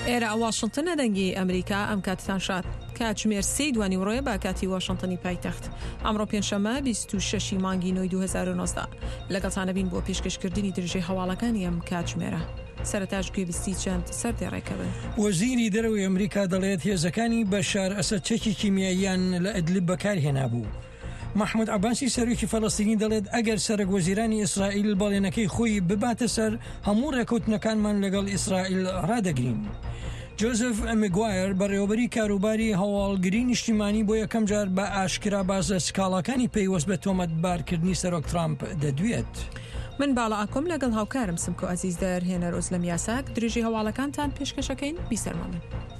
ئێرە واشنتنە دەنگی ئەمریکا ئەم کاتتان شاد کاتژمێر 3 دوانی ڕۆیە با کاتی واشنتنی پایتەخت ئەمڕۆ پێنجشەممە 26 مانگی نۆی 2019 لەگەڵتانە بین بۆ پێشکەشکردنی درژەی هەواڵەکانی ئەم کاتژمێرە. سەرەتاش گوێبستی چەند سەردێڕێکەبن. وەزیری دەرەوەی ئەمریکا دەڵێت هێزەکانی بەشار ئەسەد چەکی کیمیاییان لە ئەدلب بەکارهێنابوو. محمود عباسی سەرۆکی فەڵەستینی دەڵێت ئەگەر سەرک وەزیرانی ئیسرائیل بەڵێنەکەی خۆی بباتە سەر هەموو ڕێکەوتنەکانمان لەگەڵ ئیسرائیل ڕادەگرین. جۆزف مگوایر بەڕێوەبەری کاروباری هەواڵگری نیشتیمانی بۆ یەکەم جار بە ئاشکرا بازە سکاڵەکانی پێیوەست بە تۆمەتبارکردنی سەرۆک ترامپ دەدوێت. من باڵا ئاکۆم لەگەڵ هاوکارم سمکۆ ئەزیز دەرهێنەر ئۆزلەم یاساک درێژی هەواڵەکانتان پێشکەشەکەین بیسەرمانن.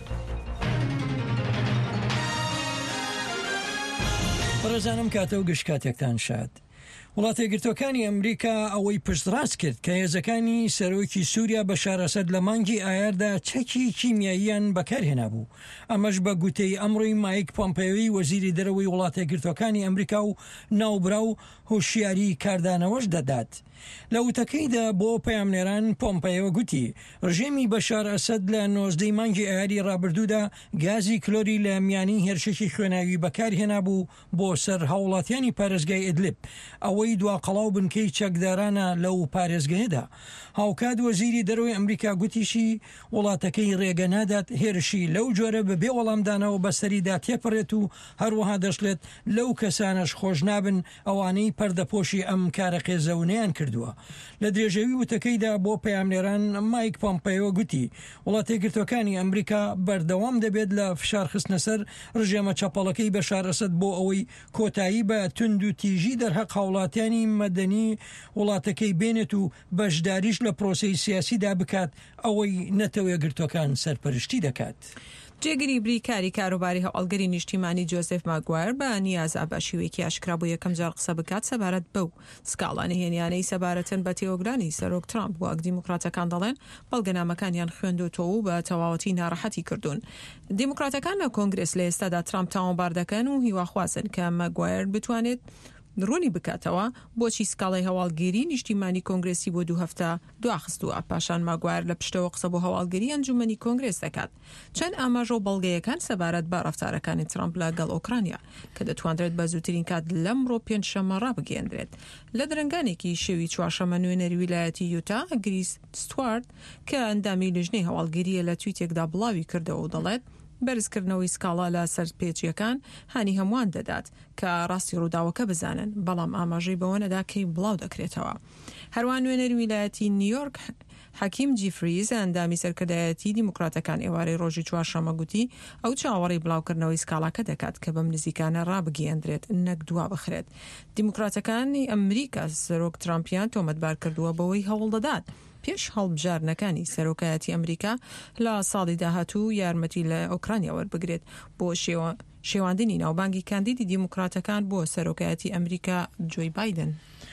بەڕێزانم کاتە و گشت کاتێکتان شاد. وڵاتە یەکگرتوەکانی ئەمریکا ئەوەی پشتڕاست کرد کە هێزەکانی سەرۆکی سووریا بەشار ئەسەد لە مانگی ئایاردا چەکی کیمیاییان بەکارهێنابوو. ئەمەش بە گوتەی ئەمڕۆی مایک پۆمپێۆی وەزیری دەرەوەی وڵاتە یەکگرتوەکانی ئەمریکا و ناوبرا و هۆشیاری کاردانەوەش دەدات. لە وتەکەیدا بۆ پەیامنێران پۆمپێۆ گوتی ڕژێمی بەشار ئەسەد لە 19 مانگی ئایاری ڕابردوودا گازی کلۆری لە میانی هێرشێکی خوێناوی بەکارهێنابوو بۆ سەر هاوڵاتیانی پارێزگای ئیدلب، ئەوەی دواقەڵاو بنکەی چەکدارانە لەو پارێزگەیەدا. هاوکات وەزیری دەرەوەی ئەمریکا گوتیشی وڵاتەکەی ڕێگە نادات هێرشی لەو جۆرە بەبێ وەڵامدانەوە بەسەریدا تێپەڕێت و هەروەها دەشڵێت لەو کەسانەش خۆش نابن ئەوانەی پەردەپۆشی ئەم کارە قێزەونەیان کردووە. لە درێژەوی وتەکەیدا بۆ پەیامنێران مایک پۆمپێۆ گوتی وڵاتە یەکگرتوەکانی ئەمریکا بەردەوام دەبێت لە فشار خستنە سەر ڕژێمە چەپەڵەکەی بەشار ئەسەد بۆ ئەوەی کۆتایی بە تند و تیژی دەرهەق هاوڵاتیانی مەدەنی وڵاتەکەی بێنێت و بەشداریش لە پرۆسەی سیاسیدا بکات ئەوەی نەتەوە یەکگرتوەکان سەرپەرشتی دەکات. جێگیری بریکاری کاروباری هەواڵگەری نیشتیمانی جۆزف ماگوایر بە نیازە بە شێوەیەکی ئاشکرا بۆ یەکەم جار قسە بکات سەبارەت بەو سکاڵانە هێنیانەی سەبارەتن بە تێوەگرانی سەرۆک ترامپ وەک دیموکراتەکان دەڵێن بەڵگەنامەکانیان خوێندوتەوە و بە تەواوەتی ناڕەحەتی کردوون. دیموکراتەکان لە کۆنگرس لە ئێستادا ترامپ تاوانبار دەکەن و هیواخوازن کە ماگوایر بتوانێت ڕوونی بکاتەوە بۆچی سکاڵی هەواڵگیری نیشتیمانی کۆنگرسی بۆ 2 هەفتە دواخستووە. پاشان ماگوایر لە پشتەوە قسە بۆ هەواڵگیری ئەنجومەنی کۆنگرس دەکات. چەند ئاماژە و بەڵگەیەکان سەبارەت بە ڕەفتارەکانی ترامپ لەگەڵ ئۆکرانیا کە دەتوانرێت بە زووترین کات لەمڕۆ پێنجشەممە ڕابگەێنرێت. لە درنگانێکی شێوی چوارشەممە نوێنەری ویلایەتی یوتا گریس ستوارت کە ئەندامی لیژنەی هەواڵگیریە لە تویتێکدا بڵاوی کردەوە و دەڵێت بەرزکردنەوەی سکاڵا لە سەرپێچیەکان هانی هەمووان دەدات کە ڕاستی ڕووداوەکە بزانن، بەڵام ئاماژەی بەوە نەدا کەی بڵاو دەکرێتەوە. هەروان نوێنەری ویلایەتی نیویۆرک حەکیم جیفریز ئەندامی سەرکردایەتی دیموکراتەکان ئێوارەی ڕۆژی چوارشەممە گوتی ئەو چاوەڕی بڵاوکردنەوەی سکاڵاکە دەکات کە بەم نزیکانە ڕابگەێنرێت نەک دوا بخرێت. دیموکراتەکانی ئەمریکا سەرۆک ترامپیان تۆمەتبار کردووە بەوەی هەوڵ دەدات پێش هەڵبژارنەکانی سەرۆکایەتی ئەمریکا لە ساڵی داهاتوو یارمەتی لە ئۆکرانیا وەربگرێت بۆ شێواندنی ناوبانگی کاندیدی دیموکراتەکان بۆ سەرۆکایەتی ئەمریکا جۆی بایدن.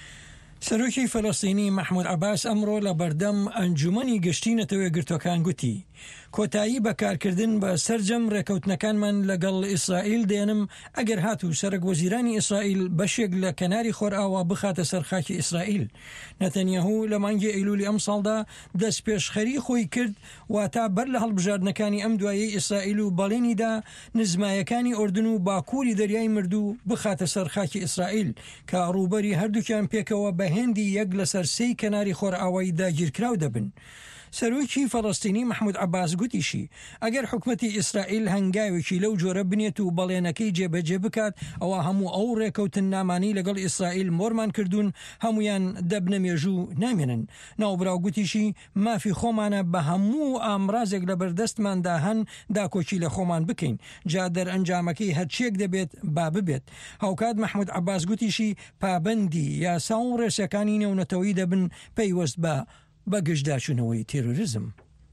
سەرۆکی فەلەستینی محمود عباس ئەمڕۆ لە بەردەم ئەنجومەنی گشتی نەتەوە یەکگرتوەکان گوتی کۆتایی بەکارکردن بە سەرجەم ڕێکەوتنەکانمان لەگەڵ ئیسرائیل دێنم ئەگەر هاتوو سەرک وەزیرانی ئیسرائیل بەشێک لە کەناری خۆرئاوا بخاتە سەرخاکی ئیسرائیل. نەتەنیاهوو لە مانگی ئەیلولی ئەم ساڵدا دەست پێشخەری خۆی کرد واتە بەر لە هەڵبژاردنەکانی ئەم دوایەی ئیسرائیل و بەڵێنیدا نزمایەکانی ئوردن و باکووری دەریای مردوو بخاتە سەرخاکی ئیسرائیل کە ڕووبەری هەردووکیان پێکەوە بە هێندی یەک لەسەر 3 کەناری خۆرئاوایی داگیرکراو دەبن. سەرۆکی فەڵەستینی محمود عباس گوتیشی ئەگەر حکومەتی ئیسرائیل هەنگاوێکی لەو جۆرە بنێت و بەڵێنەکەی جێبەجێ بکات ئەوە هەموو ئەو ڕێکەوتن نامانی لەگەڵ ئیسرائیل مۆرمان کردوون هەمویان دەبنە مێژوو نامێنن. ناوبراو گوتیشی مافی خۆمانە بە هەموو ئامرازێک لە بەردەستماندا هەن داکۆکی لە خۆمان بکەین جا دەرئەنجامەکەی هەرچێک دەبێت با ببێت. هاوکات محمود عباس گوتیشی پابەندی یاسا و ڕێسەکانی نێونەتەوەی دەبن پەیوەست بە گەشتداچوونەوەی تێرۆریزم.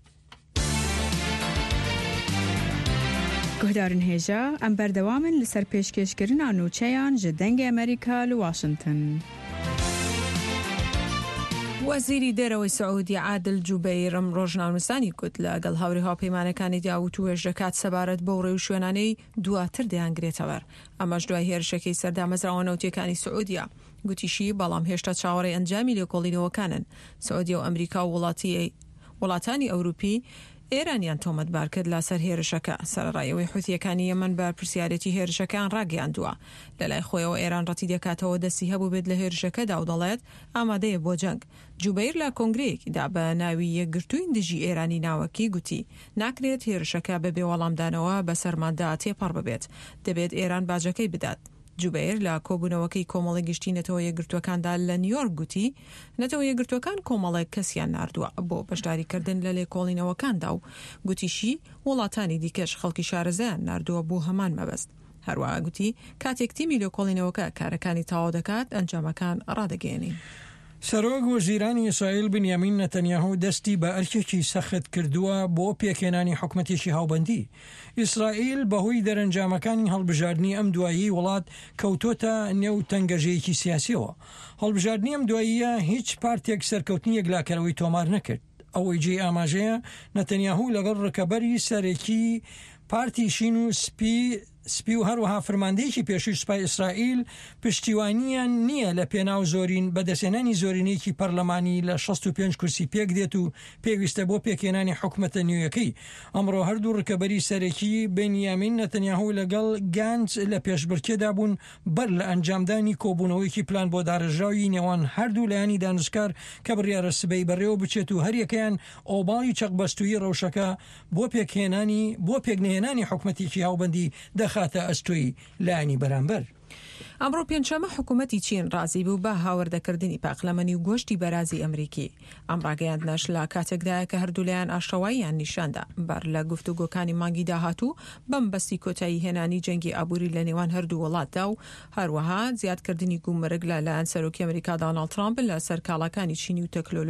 گۆدارن هێژە ئەم بەردەوامن لەسەر پێشکەشکردنا نوچەیان ji دەنگی ئەمریکا لە واشنتن. وەزیری دەرەوەی سعودی عادل جوبەیرم ڕۆژنامەنووسانی گوت لەگەڵ هاوڕێی هاوپەیمانەکانی داوت و هێژ دەکات سەبارەت بەو ڕێ و شوێنانەی دواتر دەیانگرێتەوە. ئەمەش دوای هێرشەکەی سەردامەزراوە نەوتیەکانی سعودیا. گوتیشی بەڵام هێشتا چاوەڕێی ئەنجامی لێکۆڵینەوەکانن. سعودیا و ئەمریکا و وڵاتانی ئەوروپی ئێرانیان تۆمەتبار کرد لەسەر هێرشەکە. سەرڕایەوەی حوثیەکانی یەمەن بە پرسیارەتی هێرشەکان ڕاگەیاندووە. لەلای خۆیەوە ئێران ڕەتی دەکاتەوە دەستی هەبوو بێت لە هێرشەکەدا و دەڵێت ئامادەیە بۆ جەنگ. جوبەیر لە کۆنگرەیەکیدا بە ناوی یەکگرتووی دژی ئێرانی ناوەکی گوتی ناکرێت هێرشەکە بەبێ وەڵامدانەوە بە سەرماندا تێپەڕ ببێت، دەبێت ئێران باجەکەی بدات. جوبەیر لە کۆبوونەوەکەی کۆمەڵی گشتینەتەوە یەکگرتوەکاندا لە نیویۆرک گوتی نەتەوە یەکگرتوەکان کۆمەڵێک کەسیان ناردووە بۆ بەشداریکردن لە لێکۆڵینەوەکاندا و گوتیشی وڵاتانی دیکەش خەڵکی شارەزایان ناردووە بۆ هەمان مەبەست. هەروەها گوتی کاتێک تیمی لێکۆڵینەوەکە کارەکانی تەواو دەکات ئەنجامەکان ڕادەگەێنین. سەرۆک وەزیرانی ئیسرائیل بنیامین نەتەنیاهو دەستی بە ئەرکێکی سەخت کردووە بۆ پێکهێنانی حکومەتێکی هاوبەندی. ئیسرائیل بەهۆی دەرەنجامەکانی هەڵبژاردننی ئەم دوایی وڵات کەوتۆتە نێو تەنگەژەیەکی سیاسیەوە. هەڵبژاردننی ئەم دواییە هیچ پارتێک سەرکەوتنی یەکلاکەرەوەی تۆمار نەکرد. ئەوەی جێ ئاماژەیە نەتەنیاهو لەگەڵ ڕکەبەری سەرێکی پارتی شین و سپی و هەروەها فرماندەیەکی پێشووی سوپای ئیسرائیل پشتیوانیان نییە لە پێناو زۆرین بەدەستێنانی زۆرینەیەکی پەرلەمانی لە 65 کورسی پێک دێت و پێویستە بۆ پێکهێنانی حکومەتە نوێیەکەی. ئەمڕۆ هەردوو ڕکەبەری سەرەکی بنیامین نەتەنیاهو لەگەڵ گانج لە پێشبڕکێدا بوون بەر لە ئەنجامدانی کۆبوونەوەیکی پلان بۆ داڕژاوی نێوان هەردوو لایانی دانشکار کە بڕیارە سبەی بەڕێوە بچێت و هەریەکەیان ئۆباڵی چەقبەستووی ڕەوشەکە بۆ پێکنهێنانی حکومەتێکی هاوبەندی خاتە ئەستۆی لایانی بەرامبەر. ئەمڕۆ پێنجشەمە حکوومەتی چین ڕازی بوو بە هاوردەکردنی پاقلەمەنی و گۆشتی بەرازی ئەمریکی. ئەم ڕاگەیاندنەش لە کاتێکدایە کە هەردوولایەن ئاشەواییان نیشاندا بەر لە گفتوگۆکانی مانگی داهاتوو بەم بەستی کۆتایی هێنانی جەنگی ئابووری لە نێوان هەردوو وڵاتدا و هەروەها زیادکردنی گومرگ لەلایەن سەرۆکی ئەمریکا دۆناڵد ترامپ لە سەرکاڵەکانی چینی و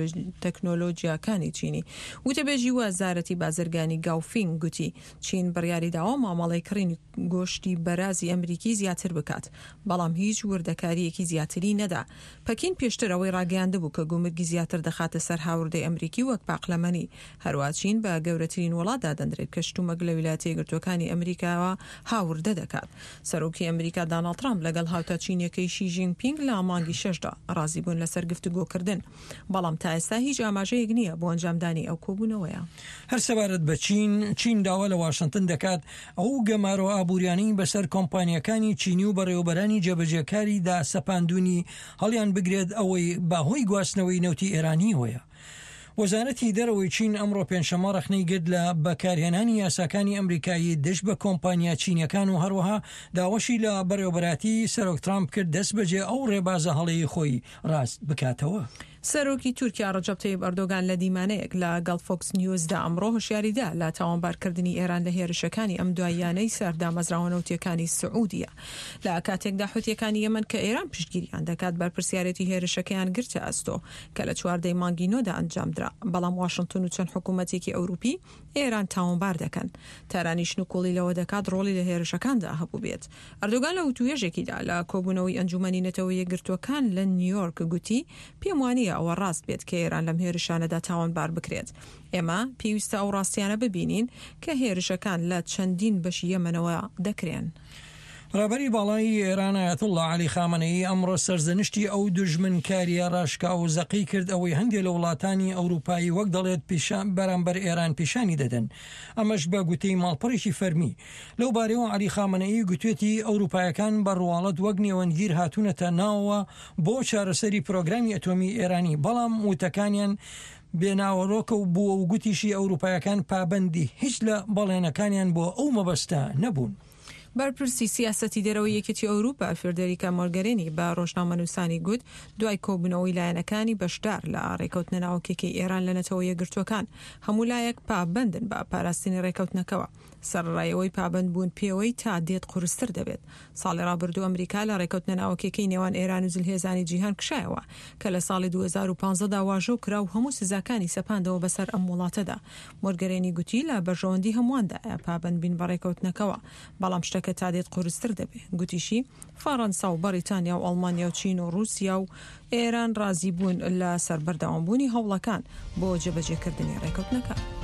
تەکنۆلۆژیاکانی چینی. وتەبێژی وەزارەتی بازرگانی گاوفینگ گوتی چین بڕیاریداوە مامەڵەی کڕینی گۆشتی بەرازی ئەمریکی زیاتر بکات، بەڵام هیچ وردەکاریەکی زیاتری نەدا. پەکین پێشتر ئەوەی ڕاگەیاندەبوو کە گومرگی زیاتر دەخاتە سەر هاوردەی ئەمریکی وەک پاقلەمەنی. هەروە چین بە گەورەترین وڵاتدا دەندرێت کە شتومەک لە ویلایەتە یەکگرتووەکانی ئەمریکاوە هاوردە دەکات. سەرۆکی ئەمریکا دۆناڵد ترامپ لەگەڵ هاوتە چینیەکەی شی ژینپینگ لە مانگی 6دا ڕازی بوون لەسەر گفتوگۆکردن، بەڵام تا ئێستا هیچ ئاماژەیەک نییە بۆ ئەنجامدانی ئەو کۆبوونەوەیە. هەر سەبارەت بە چین داوا لە واشنگتن دەکات ئەو گەمارەوە ئابووریانی بەسەر کۆمپانیەکانی چینی و بەڕێوەبەرانی جێبەجێکاری دا سەپاندونی هەڵیان بگرێت ئەوەی باهۆی گواستنەوەی نەوتی ئێرانی هۆیە. وەزارەتی دەرەوەی چین ئەمڕۆ پێنجشەمە ڕەخنەی گرت لە بەکارهێنانی یاساکانی ئەمریکایی دەست بە کۆمپانیا چینیەکان و هەروەها داوەشی لە بەڕێوەبەراتی سەرۆک ترامپ کرد دەست بەجێ ئەو ڕێبازە هەڵەیەی خۆی ڕاست بکاتەوە. سەرۆکی تورکیا ڕەجەب تەیب ئەردۆغان لە دیمانەیەک لە گەڵ فۆکس نیوزدا ئەمڕۆ هۆشیاریدا لە تاوانبارکردنی ئێران لە هێرشەکانی ئەم دواییانەی سەردامەزراوەنەوتیەکانی سعودیە لە کاتێکدا حوتیەکانی یەمەن کە ئێران پشتگیریان دەکات بەرپرسیارەتی هێرشەکەیان گرتە ئەستۆ کە لە 14 مانگی نۆدا ئەنجامدرا، بەڵام واشنگتن و چەند حکوومەتێکی ئەوروپی ئێران تاوانبار دەکەن. تارانیش نوکۆڵی لەوە دەکات ڕۆڵی لە هێرشەکاندا هەبوو بێت. ئەردۆغان لە وتوێژێکیدا لە کۆبوونەوەی ئەنجومەنی نەتەوە یەکگرتووەکان لە نیویۆرک گوتی پێم وانییە ئەوە ڕاست بێت کە ئێران لەم هێرشانەدا تاوانبار بکرێت. ئێمە پێویستە ئەو ڕاستیانە ببینین کە هێرشەکان لە چەندین بەشی یەمەنەوە دەکرێن. ڕابەری باڵایی ئێران ئایەتوڵڵا عەلی خامنەئی ئەمڕۆ سەرزەنشتی ئەو دژمنکاریە ڕاشکا و زەقی کرد ئەوەی هەندێک لە وڵاتانی ئەوروپایی وەک دەڵێت بەرامبەر ئێران پیشانی دەدەن. ئەمەش بە گوتەی ماڵپەڕێکی فەرمی. لەو بارەوە عەلی خامنەئی گوتوێتی ئەوروپایەکان بەڕواڵەت وەک نێوەندگیر هاتوونەتە ناوەوە بۆ چارەسەری پرۆگرامی ئەتۆمی ئێرانی، بەڵام وتەکانیان بێناوەڕۆکە و بووە و گوتیشی ئەوروپایەکان پابەندی هیچ لە بەڵێنەکانیان بۆ ئەو مەبەستە نەبوون. بەرپرسی سیاسەتی دەرەوەی یەکێتی ئەوروپا فێردەریکا مۆرگەرێنی بە ڕۆژنامەنووسانی گوت دوای کۆبوونەوەی لایەنەکانی بەشدار لە ڕێکەوتنە ناوکێکی ئێران لە نەتەوە یەکگرتووەکان هەموو لایەک پابەندن بە پاراستنی ڕێکەوتنەکەوە. سەرڕایەوەی پابەند بوون پێوەی تا دێت قورستر دەبێت. ساڵی ڕابردوو ئەمریکا لە ڕێکەوتنە ناوکێکی نێوان ئێران و جلهێزانی جیهان کشایەوە کە لە ساڵی 2015دا واژۆ کرا و هەموو سزاکانی سەپاندەوە بەسەر ئەم وڵاتەدا. مۆرگەرێنی گوتی لە بەرژەوەندی هەموواندا پابەند بین بە ڕێکەوتنەکەوە، بەڵام شتەکە تا دێت قورستر دەبێت. گوتیشی فەڕەنسا و بەریتانیا و ئەڵمانیا و چین و رووسیا و ئێران ڕازی بوون لە سەربەردەوامبوونی هەوڵەکان بۆ جێبەجێکردنی ڕێکەوتنەکە.